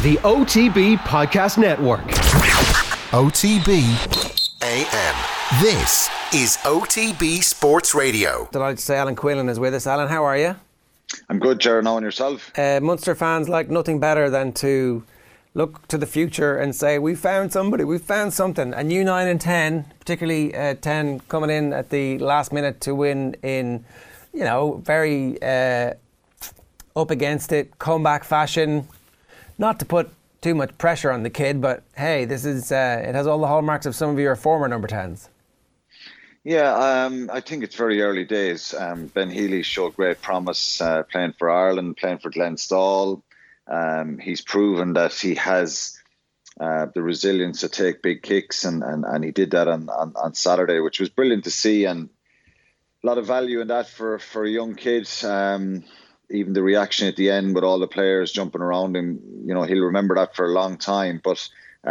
the OTB Podcast Network. OTB AM. This is OTB Sports Radio. Delighted to say Alan Quillan is with us. Alan, how are you? I'm good, Ger. Now and yourself? Munster fans like nothing better than to look to the future and say, we found somebody, we found something. And you 9 and 10, particularly 10 coming in at the last minute to win in, very up against it, comeback fashion. Not to put too much pressure on the kid, but hey, this is it has all the hallmarks of some of your former number 10s. Yeah, I think it's very early days. Ben Healy showed great promise playing for Ireland, playing for Glenstal. He's proven that he has the resilience to take big kicks, and he did that on Saturday, which was brilliant to see, and a lot of value in that for a young kid. Even the reaction at the end with all the players jumping around him, he'll remember that for a long time. But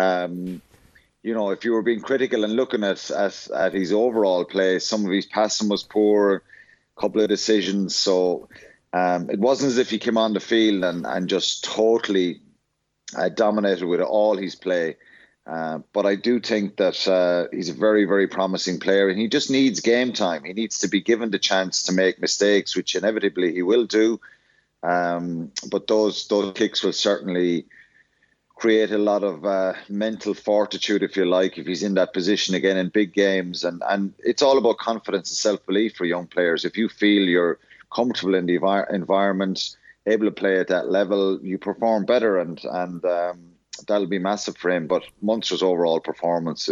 if you were being critical and looking at his overall play, some of his passing was poor, a couple of decisions. So it wasn't as if he came on the field and just totally dominated with all his play. But I do think that he's a very, very promising player, and he just needs game time. He needs to be given the chance to make mistakes, which inevitably he will do. But those kicks will certainly create a lot of mental fortitude, if you like, if he's in that position again in big games. And it's all about confidence and self-belief for young players. If you feel you're comfortable in the environment, able to play at that level, you perform better, and that'll be massive for him. But Munster's overall performance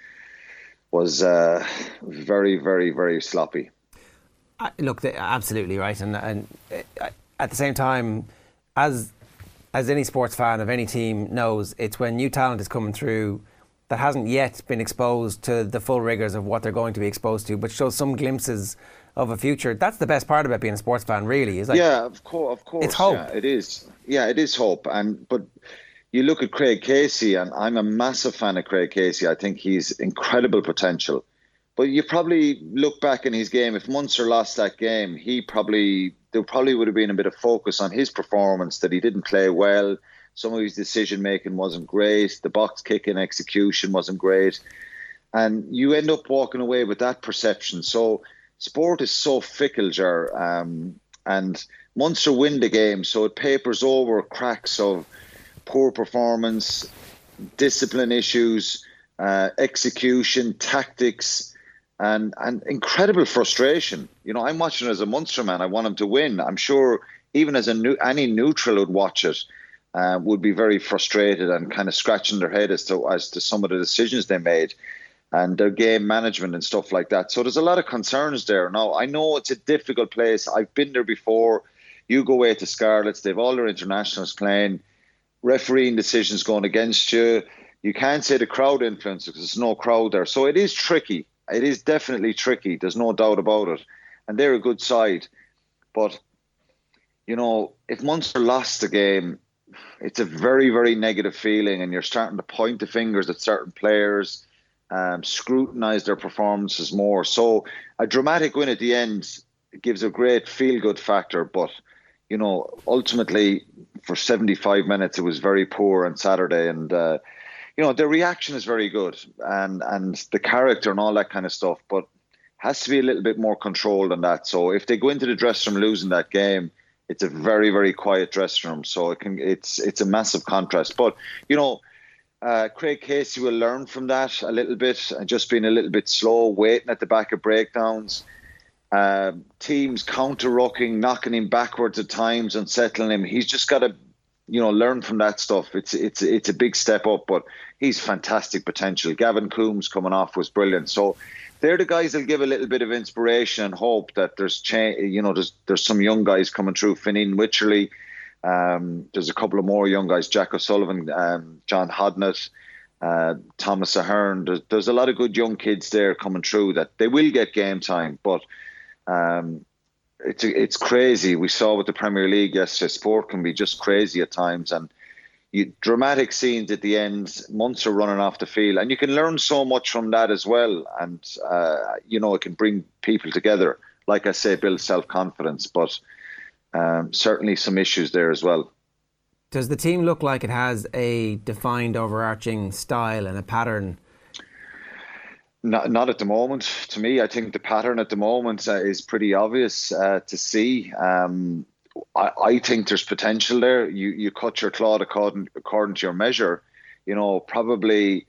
was very, very, very sloppy. Look, absolutely right, and at the same time, as any sports fan of any team knows, it's when new talent is coming through that hasn't yet been exposed to the full rigours of what they're going to be exposed to, but shows some glimpses of a future. That's the best part about being a sports fan, really. Is of course. It's hope. Yeah, it is. Yeah, it is hope. But you look at Craig Casey, and I'm a massive fan of Craig Casey. I think he's incredible potential. But you probably look back in his game, if Munster lost that game, there probably would have been a bit of focus on his performance, that he didn't play well. Some of his decision making wasn't great. The box kicking execution wasn't great. And you end up walking away with that perception. So sport is so fickle, Ger. And Munster win the game, so it papers over cracks of poor performance, discipline issues, execution, tactics, and incredible frustration. I'm watching as a Munster man. I want him to win. I'm sure even as any neutral would watch it, would be very frustrated and kind of scratching their head as to some of the decisions they made and their game management and stuff like that. So there's a lot of concerns there. Now, I know it's a difficult place. I've been there before. You go away to Scarlets. They've all their internationals playing. Refereeing decisions going against you. You can't say the crowd influence because there's no crowd there. So it is tricky. It is definitely tricky. There's no doubt about it. And they're a good side. But, if Munster lost the game, it's a very, very negative feeling, and you're starting to point the fingers at certain players, scrutinise their performances more. So a dramatic win at the end gives a great feel-good factor, but ultimately for 75 minutes it was very poor on Saturday, and the reaction is very good, and the character and all that kind of stuff, but has to be a little bit more controlled than that. So if they go into the dressing room losing that game, it's a very, very quiet dressing room. So it's a massive contrast. But Craig Casey will learn from that a little bit, and just being a little bit slow, waiting at the back of breakdowns. Teams counter-rucking, knocking him backwards at times, unsettling him. He's just got to, learn from that stuff. It's a big step up, but he's fantastic potential. Gavin Coombs coming off was brilliant. So they're the guys that'll give a little bit of inspiration and hope that there's there's some young guys coming through. Fineen Wycherley. There's a couple of more young guys, Jack O'Sullivan, John Hodnett, Thomas Ahern. There's a lot of good young kids there coming through that they will get game time, but it's crazy. We saw with the Premier League yesterday, sport can be just crazy at times, and dramatic scenes at the end, Munster running off the field, and you can learn so much from that as well, and it can bring people together. Like I say, build self-confidence, but certainly some issues there as well. Does the team look like it has a defined overarching style and a pattern? Not at the moment. To me, I think the pattern at the moment is pretty obvious to see. I think there's potential there. You cut your cloth according to your measure. You know, probably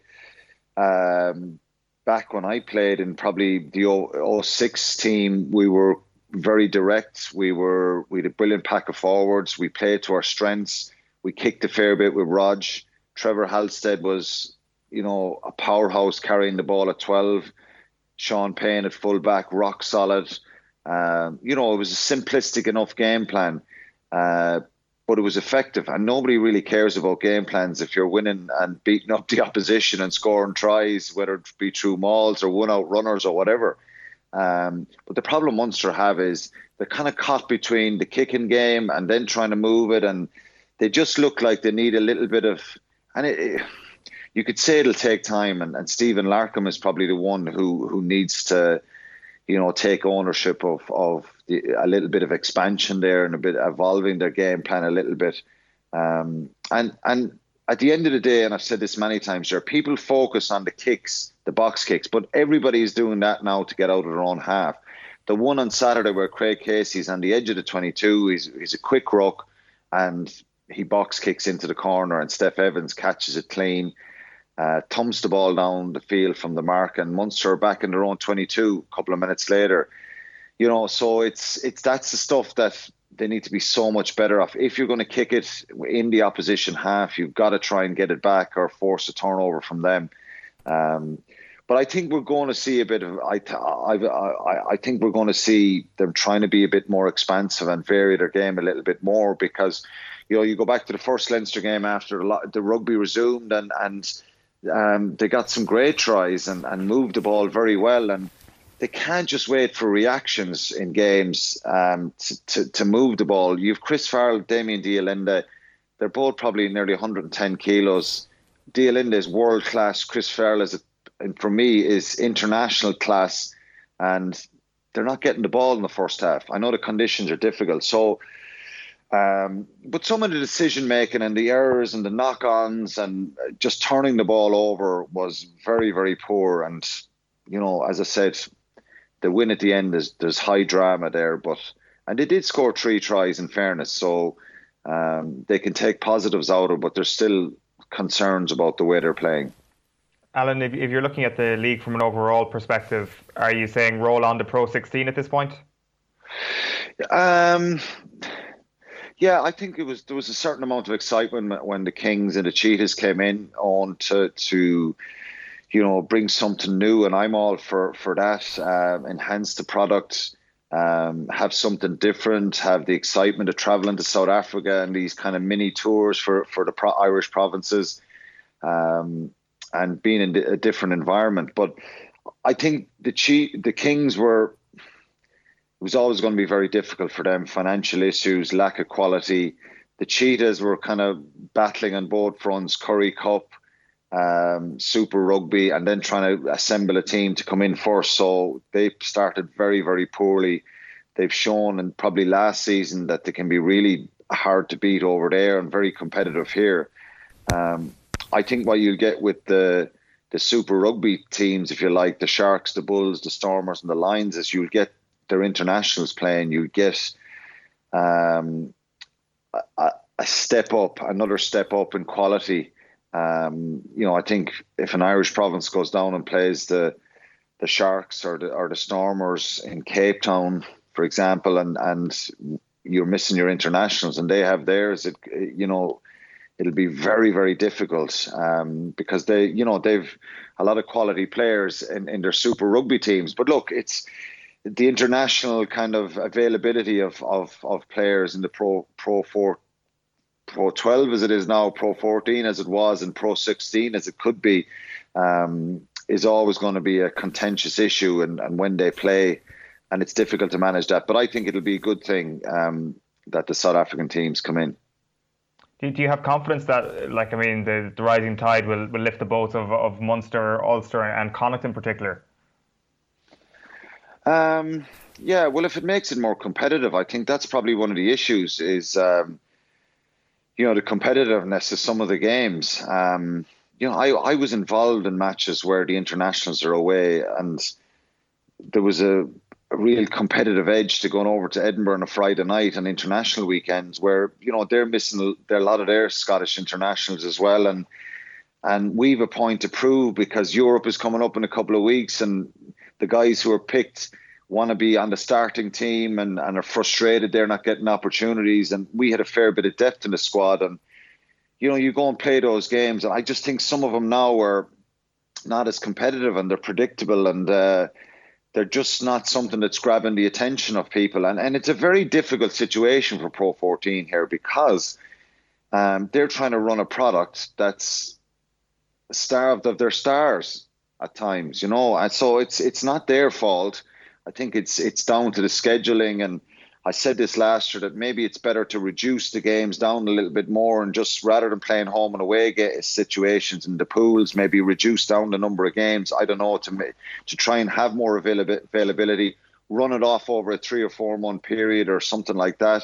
back when I played in probably the 06 team, we were very direct. We had a brilliant pack of forwards. We played to our strengths. We kicked a fair bit with Rog. Trevor Halstead was, you know, a powerhouse carrying the ball at 12. Sean Payne at fullback, rock solid. You know, it was a simplistic enough game plan, but it was effective. And nobody really cares about game plans if you're winning and beating up the opposition and scoring tries, whether it be through mauls or one-out runners or whatever. But the problem Munster have is they're kind of caught between the kicking game and then trying to move it, and they just look like they need a little bit of... And you could say it'll take time, and Stephen Larkham is probably the one who needs to, you know, take ownership of a little bit of expansion there and a bit evolving their game plan a little bit. And at the end of the day, and I've said this many times, there people focus on the kicks, the box kicks, but everybody is doing that now to get out of their own half. The one on Saturday where Craig Casey's on the edge of the 22, he's a quick ruck and he box kicks into the corner and Steph Evans catches it clean. Thumbs the ball down the field from the mark, and Munster are back in their own 22 a couple of minutes later. You know, so it's that's the stuff that they need to be so much better off. If you're going to kick it in the opposition half, you've got to try and get it back or force a turnover from them. But I think we're going to see a bit of. I think we're going to see them trying to be a bit more expansive and vary their game a little bit more, because, you know, you go back to the first Leinster game after the rugby resumed, and they got some great tries and moved the ball very well, and they can't just wait for reactions in games to move the ball. You've Chris Farrell, Damien Dialinde, they're both probably nearly 110 kilos. Dialinde is world class. Chris Farrell and for me is international class, and they're not getting the ball in the first half. I know the conditions are difficult, so. But some of the decision making and the errors and the knock-ons and just turning the ball over was very, very poor. And, you know, as I said, the win at the end there's high drama there, and they did score 3 tries in fairness, so they can take positives out of it, but there's still concerns about the way they're playing. Alan, if you're looking at the league from an overall perspective, are you saying roll on to Pro 16 at this point? Yeah, I think there was a certain amount of excitement when the Kings and the Cheetahs came in on to you know, bring something new, and I'm all for that. Enhance the product, have something different, have the excitement of traveling to South Africa and these kind of mini tours for the Irish provinces, and being in a different environment. But I think the Kings were. It was always going to be very difficult for them. Financial issues, lack of quality. The Cheetahs were kind of battling on both fronts, Currie Cup, Super Rugby, and then trying to assemble a team to come in first. So they started very, very poorly. They've shown, and probably last season, that they can be really hard to beat over there and very competitive here. I think what you'll get with the Super Rugby teams, if you like, the Sharks, the Bulls, the Stormers and the Lions, is you'll get their internationals playing. You get a step up, another step up in quality. You know, I think if an Irish province goes down and plays the Sharks or the Stormers in Cape Town, for example, and you're missing your internationals and they have theirs, you know, it'll be very, very difficult because they've a lot of quality players in their Super Rugby teams. But look, it's the international kind of availability of players in the Pro 12 as it is now, Pro 14 as it was, and Pro 16 as it could be, is always going to be a contentious issue, and when they play, and it's difficult to manage that. But I think it'll be a good thing that the South African teams come in. Do you have confidence that, like, I mean, the rising tide will lift the boats of Munster, Ulster and Connacht in particular? Yeah, well, if it makes it more competitive, I think that's probably one of the issues is, the competitiveness of some of the games. I was involved in matches where the internationals are away, and there was a real competitive edge to going over to Edinburgh on a Friday night on international weekends where, they're missing a lot of their Scottish internationals as well. And we've a point to prove because Europe is coming up in a couple of weeks, and the guys who are picked want to be on the starting team and are frustrated they're not getting opportunities. And we had a fair bit of depth in the squad. And, you go and play those games. And I just think some of them now are not as competitive, and they're predictable, and they're just not something that's grabbing the attention of people. And it's a very difficult situation for Pro 14 here because they're trying to run a product that's starved of their stars at times, and so it's not their fault. I think it's down to the scheduling, and I said this last year that maybe it's better to reduce the games down a little bit more, and just rather than playing home and away situations in the pools, maybe reduce down the number of games. I don't know, to try and have more availability, run it off over a 3 or 4 month period or something like that.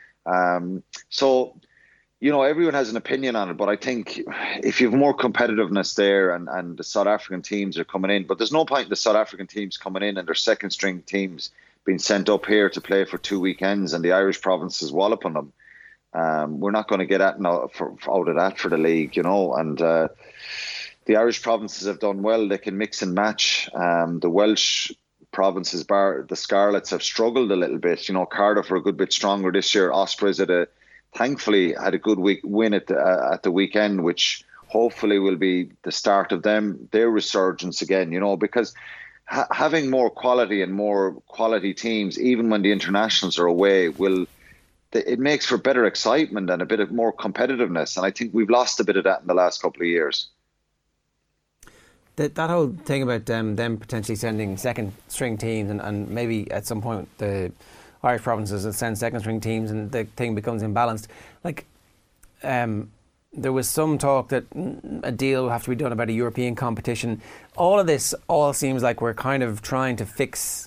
So everyone has an opinion on it, but I think if you have more competitiveness there and the South African teams are coming in, but there's no point in the South African teams coming in and their second string teams being sent up here to play for 2 weekends and the Irish provinces wallop on them. We're not going to get out of that for the league, and the Irish provinces have done well. They can mix and match. The Welsh provinces, bar the Scarlets, have struggled a little bit. Cardiff are a good bit stronger this year. Ospreys thankfully had a good win at the weekend, which hopefully will be the start of their resurgence again, because having more quality and more quality teams, even when the internationals are away, it makes for better excitement and a bit of more competitiveness. And I think we've lost a bit of that in the last couple of years. That whole thing about them potentially sending second string teams and maybe at some point the Irish provinces will send second string teams and the thing becomes imbalanced. There was some talk that a deal will have to be done about a European competition. All of this seems like we're kind of trying to fix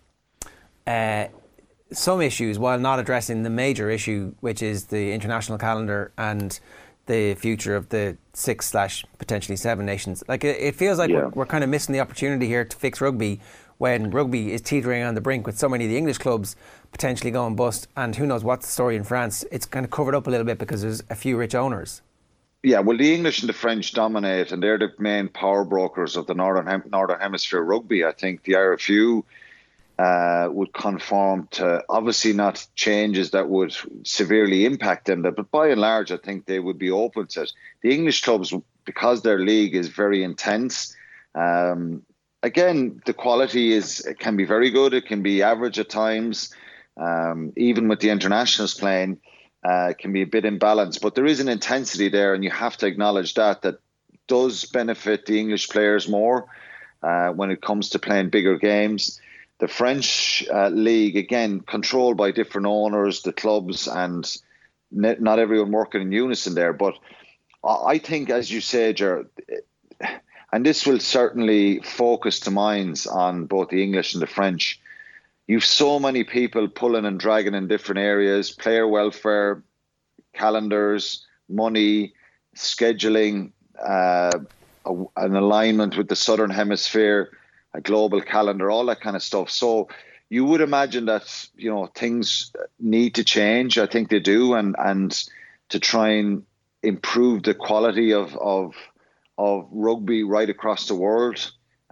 some issues while not addressing the major issue, which is the international calendar and the future of the 6/potentially 7 nations. It feels like we're kind of missing the opportunity here to fix rugby when rugby is teetering on the brink with so many of the English clubs potentially going bust, and who knows what's the story in France. It's kind of covered up a little bit because there's a few rich owners. Yeah, well, the English and the French dominate, and they're the main power brokers of the Northern Hemisphere rugby. I think the RFU would conform to, obviously not changes that would severely impact them, but by and large, I think they would be open to it. The English clubs, because their league is very intense, again, the quality can be very good. It can be average at times. Even with the internationals playing, can be a bit imbalanced. But there is an intensity there, and you have to acknowledge that does benefit the English players more when it comes to playing bigger games. The French league, again, controlled by different owners, the clubs, and not everyone working in unison there. But I think, as you say, Ger, and this will certainly focus the minds on both the English and the French. You've so many people pulling and dragging in different areas: player welfare, calendars, money, scheduling, an alignment with the Southern Hemisphere, a global calendar, all that kind of stuff. So you would imagine that, things need to change. I think they do, and to try and improve the quality of rugby right across the world.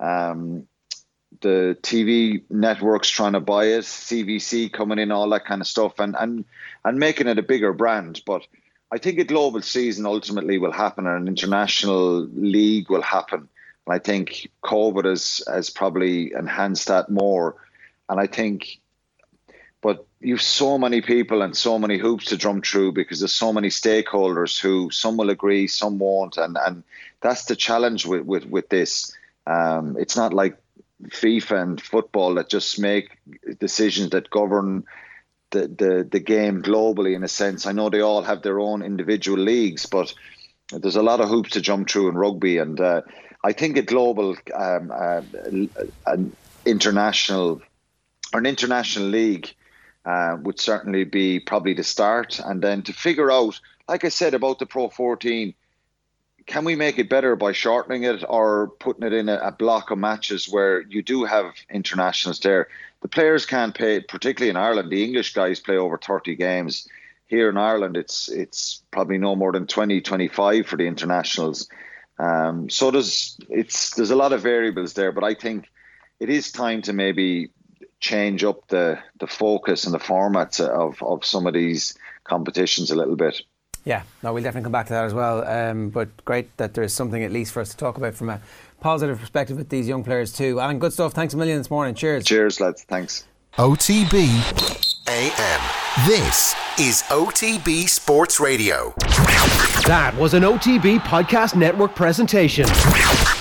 The TV networks trying to buy it, CVC coming in, all that kind of stuff, and making it a bigger brand. But I think a global season ultimately will happen, and an international league will happen. And I think COVID has probably enhanced that more. And I think, but you've so many people and so many hoops to drum through because there's so many stakeholders who some will agree, some won't, and that's the challenge with this. It's not like FIFA and football that just make decisions that govern the game globally, in a sense. I know they all have their own individual leagues, but there's a lot of hoops to jump through in rugby, and I think a global an international league would certainly be probably the start, and then to figure out, like I said about the Pro 14, can we make it better by shortening it or putting it in a block of matches where you do have internationals there? The players can't play, particularly in Ireland. The English guys play over 30 games. Here in Ireland, it's probably no more than 20, 25 for the internationals. So there's a lot of variables there, but I think it is time to maybe change up the focus and the formats of some of these competitions a little bit. Yeah, no, we'll definitely come back to that as well. But great that there's something at least for us to talk about from a positive perspective with these young players too. Alan, good stuff. Thanks a million this morning. Cheers. Cheers, lads. Thanks. OTB AM. This is OTB Sports Radio. That was an OTB Podcast Network presentation.